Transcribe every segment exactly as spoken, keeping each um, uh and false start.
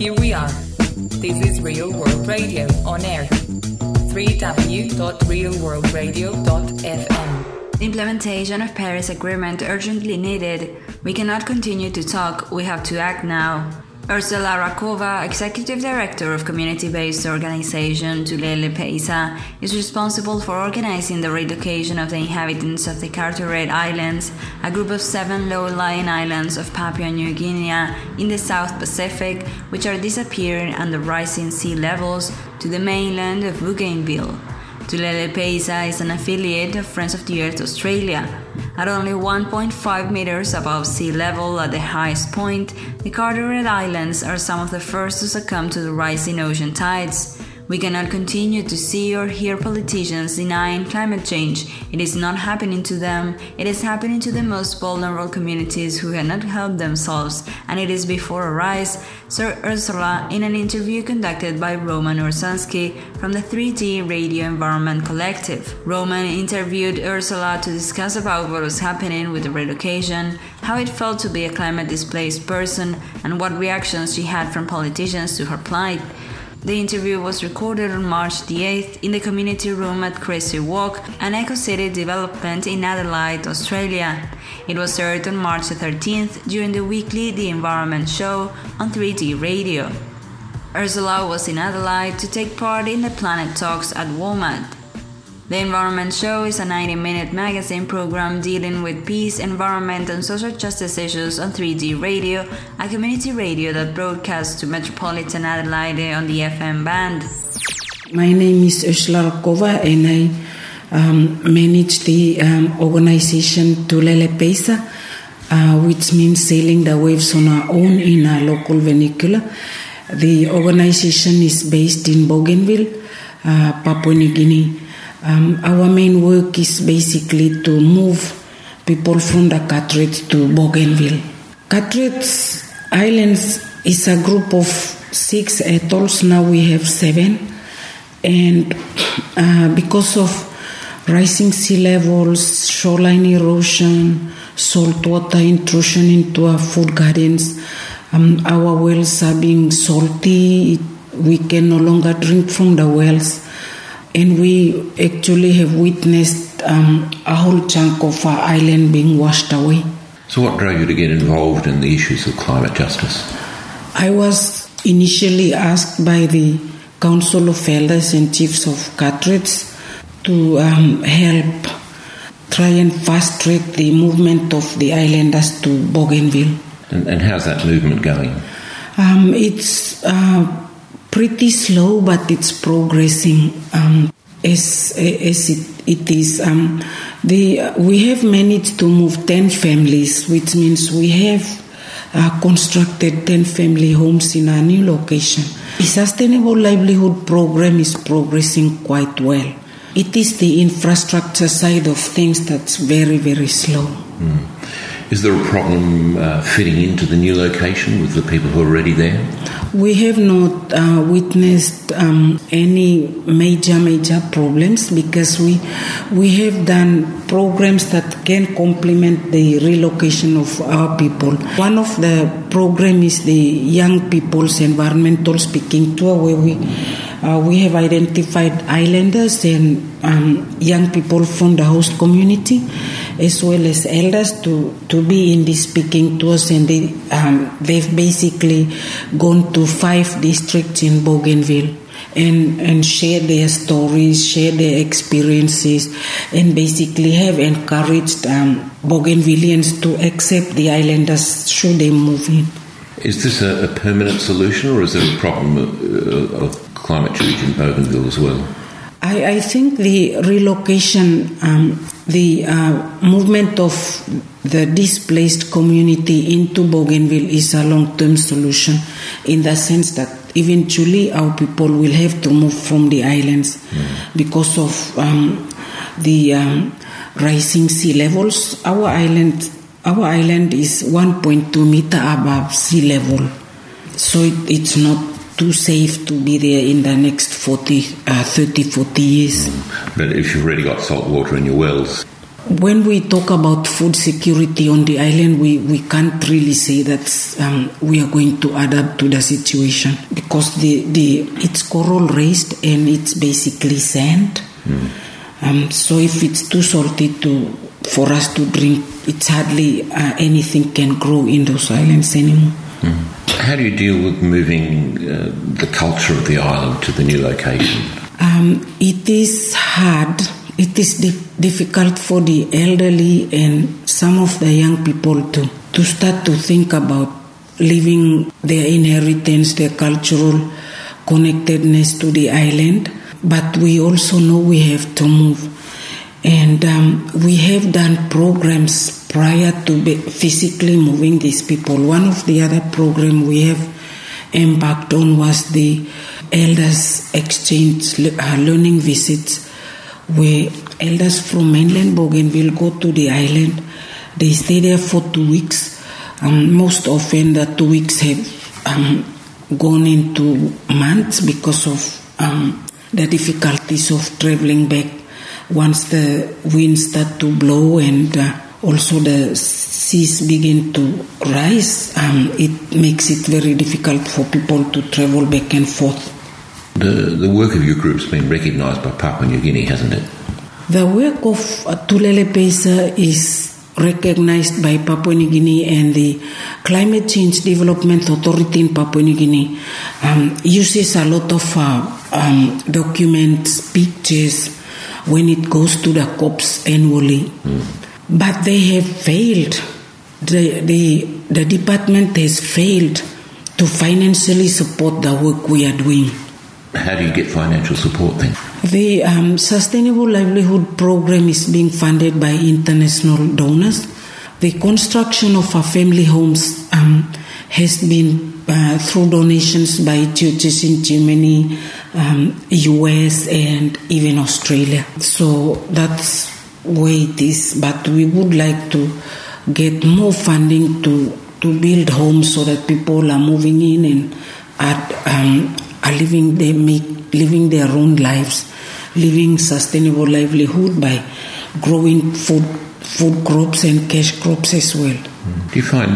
Here we are. This is Real World Radio on air. w w w dot real world radio dot f m. The implementation of Paris Agreement urgently needed. We cannot continue to talk, we have to act now. Ursula Rakova, Executive Director of community-based organization Tulele Peisa, is responsible for organizing the relocation of the inhabitants of the Carteret Islands, a group of seven low-lying islands of Papua New Guinea in the South Pacific, which are disappearing under rising sea levels, to the mainland of Bougainville. Tulele Peisa is an affiliate of Friends of the Earth Australia. At only one point five meters above sea level at the highest point, the Carteret Islands are some of the first to succumb to the rising ocean tides. We cannot continue to see or hear politicians denying climate change. It is not happening to them. It is happening to the most vulnerable communities who cannot help themselves, and it is before our eyes, Sir Ursula, in an interview conducted by Roman Ursansky from the three D Radio Environment Collective. Roman interviewed Ursula to discuss about what was happening with the relocation, how it felt to be a climate-displaced person, and what reactions she had from politicians to her plight. The interview was recorded on March the eighth in the community room at Crazy Walk, an eco-city development in Adelaide, Australia. It was aired on March the thirteenth during the weekly The Environment Show on three D Radio. Ursula was in Adelaide to take part in the Planet Talks at Walmart. The Environment Show is a ninety-minute magazine program dealing with peace, environment and social justice issues on three D Radio, a community radio that broadcasts to metropolitan Adelaide on the F M band. My name is Ursula Rakova and I um, manage the um, organization Tulele Peisa, uh, which means sailing the waves on our own in a local vernacular. The organization is based in Bougainville, uh, Papua New Guinea. Um, our main work is basically to move people from the Carteret to Bougainville. Carteret Islands is a group of six atolls. Now we have seven. And uh, because of rising sea levels, shoreline erosion, saltwater intrusion into our food gardens, um, our wells are being salty. We can no longer drink from the wells. And we actually have witnessed um, a whole chunk of our island being washed away. So what drove you to get involved in the issues of climate justice? I was initially asked by the Council of Elders and Chiefs of Carteret to um, help try and fast-track the movement of the islanders to Bougainville. And, and how's that movement going? Um, it's... Uh, Pretty slow, but it's progressing um, as as it, it is. Um, the we have managed to move ten families, which means we have uh, constructed ten family homes in our new location. The Sustainable Livelihood Program is progressing quite well. It is the infrastructure side of things that's very, very slow. Mm. Is there a problem uh, fitting into the new location with the people who are already there? We have not uh, witnessed um, any major, major problems because we we have done programs that can complement the relocation of our people. One of the programs is the Young People's Environmental Speaking Tour, where we uh, we have identified islanders and um, young people from the host community, as well as elders, to, to be in these speaking tours, and they, um, they've basically gone to five districts in Bougainville and, and share their stories, share their experiences, and basically have encouraged um, Bougainvilleans to accept the islanders should they move in. Is this a, a permanent solution, or is there a problem of, of climate change in Bougainville as well? I, I think the relocation, um, the uh, movement of the displaced community into Bougainville is a long-term solution, in the sense that eventually our people will have to move from the islands mm. because of um, the um, rising sea levels. Our island, our island is one point two meter above sea level, so it, it's not too safe to be there in the next forty, uh, thirty, forty years. Mm. But if you've already got salt water in your wells? when we talk about food security on the island, we, we can't really say that um, we are going to adapt to the situation because the, the it's coral raised and it's basically sand. Mm. Um, so if it's too salty to for us to drink, it's hardly uh, anything can grow in those islands anymore. Mm. How do you deal with moving uh, the culture of the island to the new location? Um, it is hard. It is dif- difficult for the elderly and some of the young people to, to start to think about leaving their inheritance, their cultural connectedness to the island. But we also know we have to move. And um, we have done programs prior to be physically moving these people. One of the other programs we have embarked on was the Elders Exchange uh, Learning Visits, where elders from mainland Bougainville go to the island. They stay there for two weeks. Um, most often the two weeks have um, gone into months because of um, the difficulties of traveling back once the winds start to blow and uh, also the seas begin to rise. Um, it makes it very difficult for people to travel back and forth. The, the work of your group's been recognised by Papua New Guinea, hasn't it? The work of uh, Tulele Pesa is recognized by Papua New Guinea and the Climate Change Development Authority in Papua New Guinea um, uses a lot of uh, um, documents, pictures when it goes to the COPs annually. Mm. But they have failed. The, the, the department has failed to financially support the work we are doing. How do you get financial support then? The um, Sustainable Livelihood Program is being funded by international donors. The construction of our family homes um, has been uh, through donations by churches in Germany, um, U S and even Australia. So that's where it is. But we would like to get more funding to, to build homes so that people are moving in and are, um, are living, they make, living their own lives, living sustainable livelihood by growing food, food crops and cash crops as well. Do you find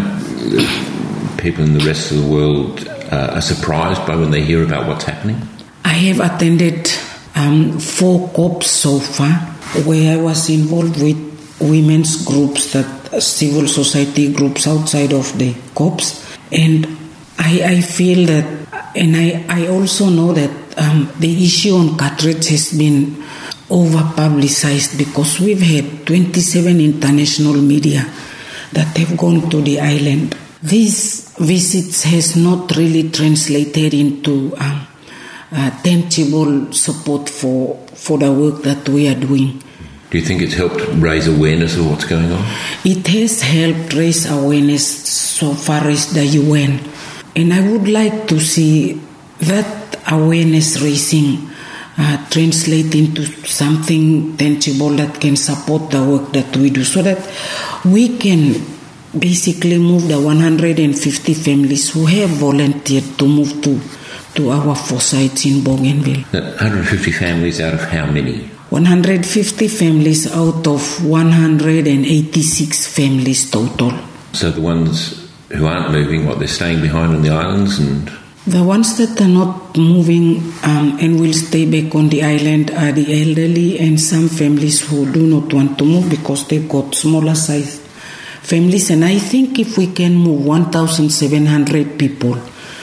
that people in the rest of the world uh, are surprised by when they hear about what's happening? I have attended um, four COPs so far, where I was involved with women's groups, that civil society groups outside of the COPs, and I, I feel that, and I, I also know that um, the issue on cartridge has been over-publicized because we've had twenty-seven international media that have gone to the island. These visits has not really translated into um, uh, tangible support for, for the work that we are doing. Do you think it's helped raise awareness of what's going on? It has helped raise awareness so far as the U N. And I would like to see that awareness raising uh, translate into something tangible that can support the work that we do, so that we can basically move the one hundred fifty families who have volunteered to move to, to our four sites in Bougainville. one hundred fifty families out of how many? one hundred fifty families out of one hundred eighty-six families total. So the ones who aren't moving, what, they're staying behind on the islands? And the ones that are not moving um, and will stay back on the island are the elderly and some families who do not want to move because they've got smaller sized families. And I think if we can move one thousand seven hundred people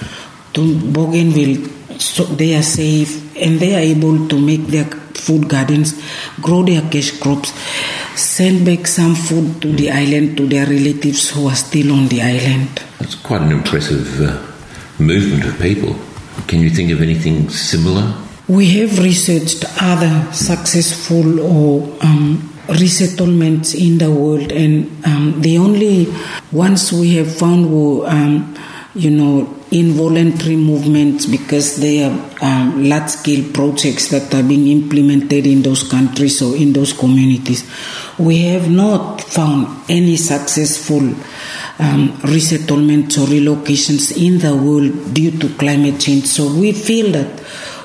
to Bougainville, so they are safe and they are able to make their food gardens, grow their cash crops, send back some food to the island to their relatives who are still on the island. That's quite an impressive uh, movement of people. Can you think of anything similar? We have researched other successful or um, resettlements in the world, and um, the only ones we have found were, um, you know, involuntary movements, because they are um, large-scale projects that are being implemented in those countries or in those communities. We have not found any successful um, resettlements or relocations in the world due to climate change. So we feel that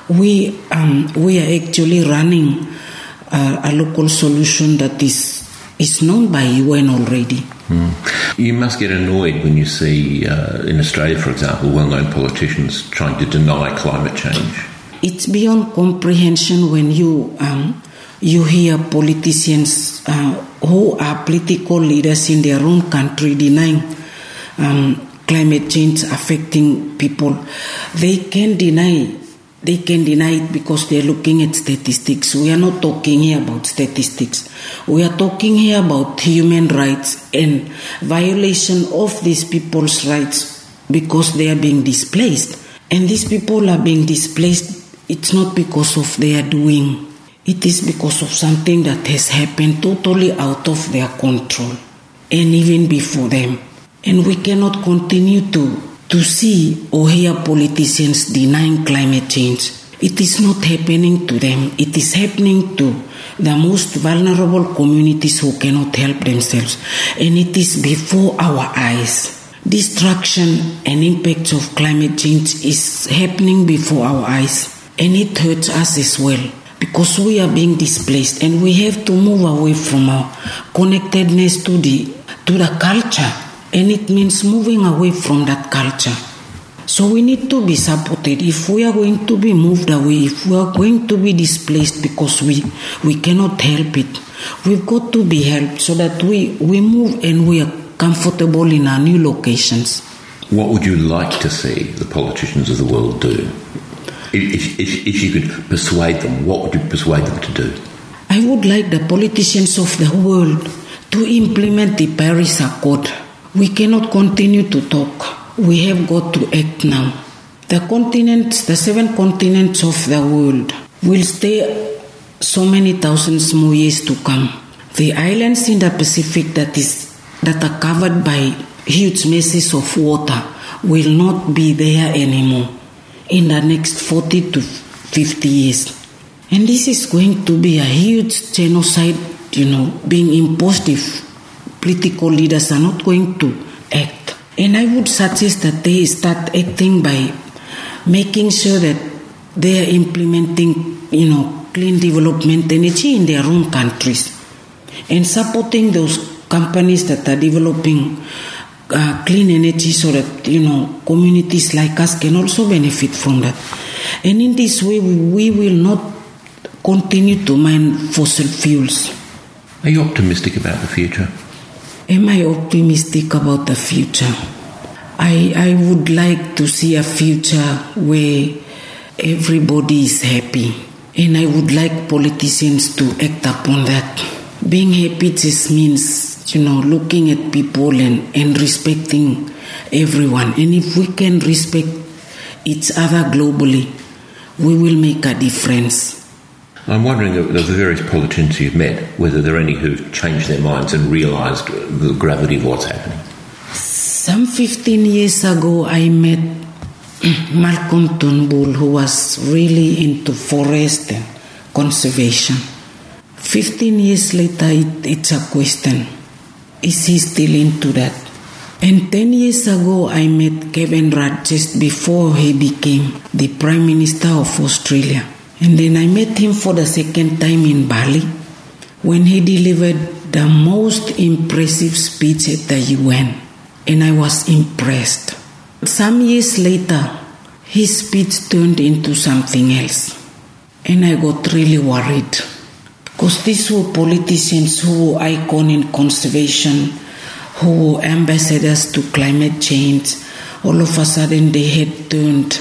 we um, we are actually running uh, a local solution that is is known by U N already. Mm. You must get annoyed when you see, uh, in Australia, for example, well-known politicians trying to deny climate change. It's beyond comprehension when you um, you hear politicians uh, who are political leaders in their own country denying um, climate change affecting people. They can deny They can deny it because they're looking at statistics. We are not talking here about statistics. We are talking here about human rights and violation of these people's rights because they are being displaced. And these people are being displaced, it's not because of their doing. It is because of something that has happened totally out of their control and even before them. And we cannot continue to to see or hear politicians denying climate change. It is not happening to them. It is happening to the most vulnerable communities who cannot help themselves. And it is before our eyes. Destruction and impacts of climate change is happening before our eyes. And it hurts us as well because we are being displaced and we have to move away from our connectedness to the, to the culture. And it means moving away from that culture. So we need to be supported. If we are going to be moved away, if we are going to be displaced because we, we cannot help it, we've got to be helped so that we, we move and we are comfortable in our new locations. What would you like to see the politicians of the world do? If, if, if you could persuade them, what would you persuade them to do? I would like the politicians of the world to implement the Paris Accord. We cannot continue to talk. We have got to act now. The continents, the seven continents of the world will stay so many thousands more years to come. The islands in the Pacific that is that are covered by huge masses of water will not be there anymore in the next forty to fifty years. And this is going to be a huge genocide, you know, being imposed if political leaders are not going to act. And I would suggest that they start acting by making sure that they are implementing, you know, clean development energy in their own countries and supporting those companies that are developing uh, clean energy so that, you know, communities like us can also benefit from that. And in this way, we will not continue to mine fossil fuels. Are you optimistic about the future? Am I optimistic about the future? I I would like to see a future where everybody is happy. And I would like politicians to act upon that. Being happy just means, you know, looking at people and, and respecting everyone. And if we can respect each other globally, we will make a difference. I'm wondering of the various politicians you've met, whether there are any who've changed their minds and realised the gravity of what's happening. Some fifteen years ago, I met Malcolm Turnbull, who was really into forest and conservation. Fifteen years later, it, it's a question. Is he still into that? And ten years ago, I met Kevin Rudd just before he became the Prime Minister of Australia. And then I met him for the second time in Bali when he delivered the most impressive speech at the U N. And I was impressed. Some years later, his speech turned into something else. And I got really worried. Because these were politicians who were icons in conservation, who were ambassadors to climate change. All of a sudden they had turned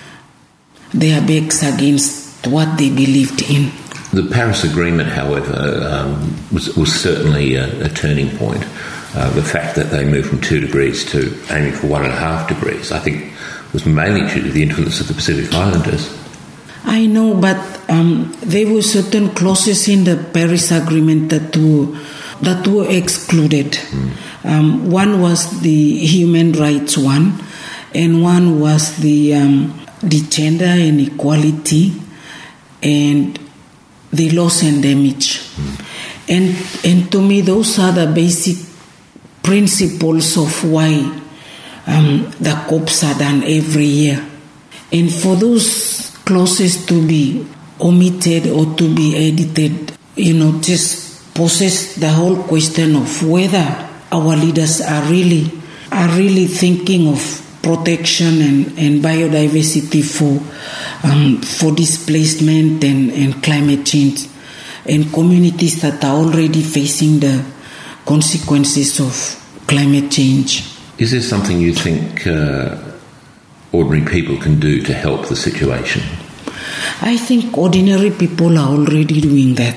their backs against what they believed in. The Paris Agreement, however, um, was, was certainly a, a turning point. Uh, the fact that they moved from two degrees to aiming for one and a half degrees, I think, was mainly due to the influence of the Pacific Islanders. I know, but um, there were certain clauses in the Paris Agreement that were, that were excluded. Mm. Um, one was the human rights one, and one was the, um, the gender inequality, and the loss and damage. Mm. And and to me, those are the basic principles of why um, the COPs are done every year. And for those clauses to be omitted or to be edited, you know, just poses the whole question of whether our leaders are really are really thinking of protection and, and biodiversity for um, for displacement and, and climate change, and communities that are already facing the consequences of climate change. Is there something you think uh, ordinary people can do to help the situation? I think ordinary people are already doing that,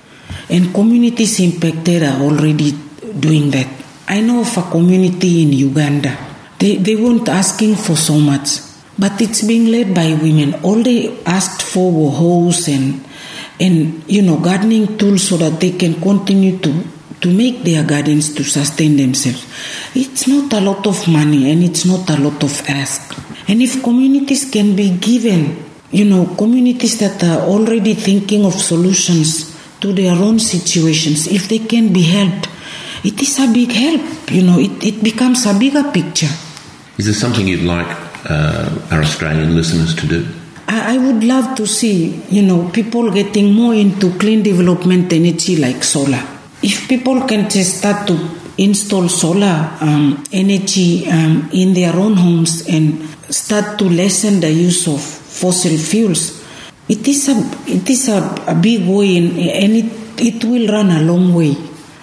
and communities impacted are already doing that. I know of a community in Uganda. They, they weren't asking for so much, but it's being led by women. All they asked for were hoes and, and you know, gardening tools so that they can continue to, to make their gardens to sustain themselves. It's not a lot of money and it's not a lot of ask. And if communities can be given, you know, communities that are already thinking of solutions to their own situations, if they can be helped, it is a big help, you know, it, it becomes a bigger picture. Is there something you'd like uh, our Australian listeners to do? I, I would love to see, you know, people getting more into clean development energy like solar. If people can just start to install solar um, energy um, in their own homes and start to lessen the use of fossil fuels, it is a it is a, a big way in, and it, it will run a long way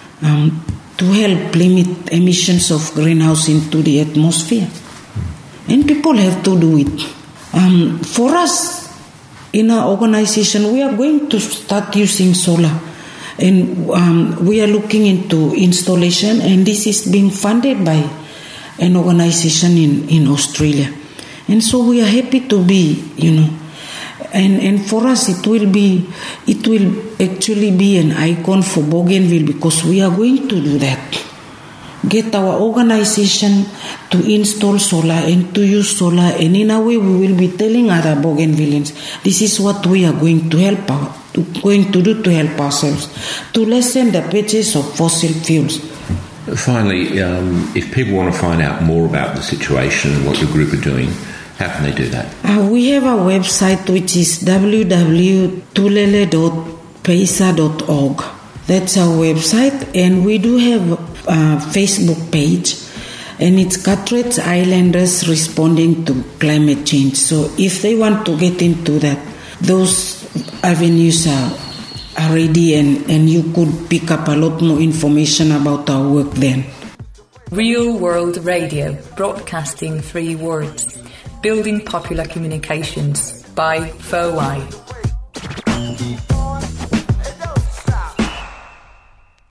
um, to help limit emissions of greenhouse into the atmosphere. And people have to do it. Um, for us, in our organization, we are going to start using solar. And um, we are looking into installation, and this is being funded by an organization in, in Australia. And so we are happy to be, you know, and, and for us it will be, it will actually be an icon for Bougainville, because we are going to do that. Get our organization to install solar and to use solar, and in a way we will be telling other Bougainvillians, this is what we are going to help our, going to do to help ourselves, to lessen the purchase of fossil fuels. Finally, um, if people want to find out more about the situation and what your group are doing, how can they do that? Uh, we have a website which is w w w dot tulele dot peisa dot org. That's our website, and we do have a Facebook page, and it's Carteret Islanders Responding to Climate Change. So if they want to get into that, those avenues are, are ready, and, and you could pick up a lot more information about our work then. Real World Radio, broadcasting three words, building popular communications by F O I.